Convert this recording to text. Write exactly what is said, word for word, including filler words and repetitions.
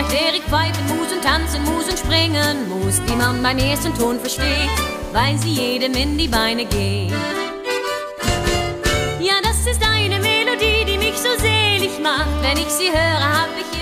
mit der ich pfeifen muss und tanzen muss und springen muss, die man beim ersten Ton versteht, weil sie jedem in die Beine geht. Ja, das ist eine Melodie, die mich so selig macht. Wenn ich sie höre, hab ich